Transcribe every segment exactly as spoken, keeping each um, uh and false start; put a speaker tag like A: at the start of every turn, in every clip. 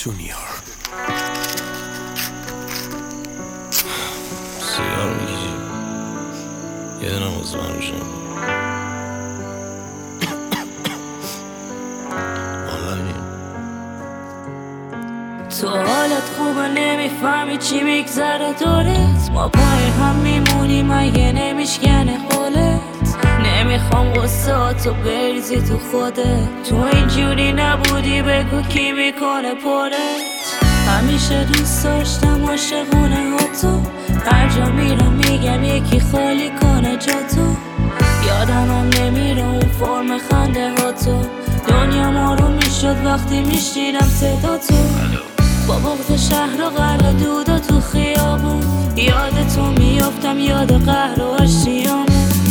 A: جونیور
B: سیگار میکشی یه دونم واسه من روشن
C: تو حالت خوبه نمیفهمی چی میگذره دورت، ما پای هم میمونی مگه نمیشکنه حالت. نمیخوام غصهاتو بریزی تو خودت، تو اینجوری نبودی بگو کی میکنه پرت. همیشه دوست داشتم عاشقونه ها تو، هر جا میرم میگم یکی خالی کنه جا تو. یادم هم نمیره اون فرم خنده ها تو، دنیا ما رو میشد وقتی میشنیدم صدا تو. با بغض شهر و غرق دودا تو خیابون، یاد تو میافتم یاد قهر و آشتیامون.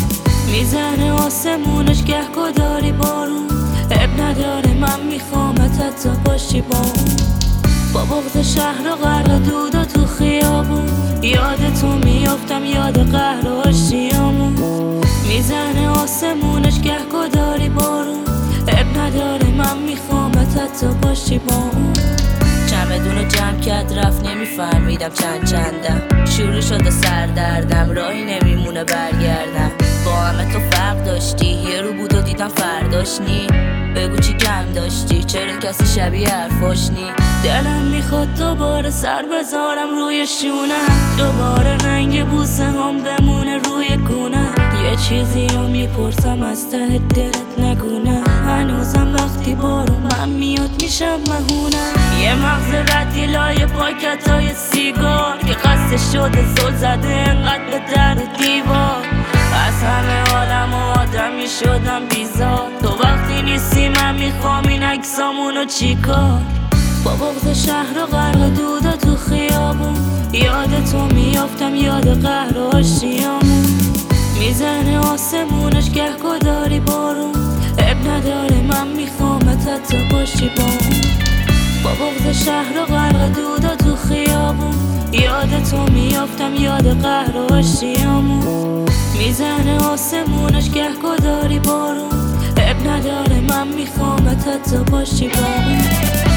C: میزنه آسمونش گهگاه داری بارون، اب نداره من میخوامت حتی باشی با اون. با بغض شهر و غرق دودا تو خیابون، یاد تو میافتم یاد قهر و آشتیامون. میزنه آسمونش گهگاه داری بارون، اب نداره من میخوامت حتی باشی با اون. چمدونو جمع کرد رفت نمیفهمیدم چند چندم، شروع شده سردردم راهی نمیمونه برگردم. با همه تو فرق داشتی، یه رو بود و دیدم فرداش نی. بگو چی کم داشتی، چرا کسی شبیه حرفاش نی. دلم میخواد دوباره سر بذارم روی شونم، دوباره رنگ بوسه هم بمونه روی گونه. یه چیزی رو میپرسم از ته دلت نگونه، هنوزم وقتی بارو من میاد میشم مهونه. یه مغز ردی لای پاکت های سیگار، که قصد شده زل زده انقدر به در و دیوار. از همه عالم و آدمی شدم بیزار، تو وقتی نیستی من میخوام این عکسامونو چیکار. با بغض شهر و غرق دودا تو خیابون، یاد تو میافتم یاد قهر و آشتیامون. میزنه آسمونش گهگاه داری بارون، اب نداره من میخوامت حتی باشی با اون. با بغض شهر و غرق دودا تو خیابون، یاد تو میافتم یاد قهر و آشتیامون. میزنه آسمونش گهگاه داری بارون، اب نداره من میخوامت حتی باشی با اون.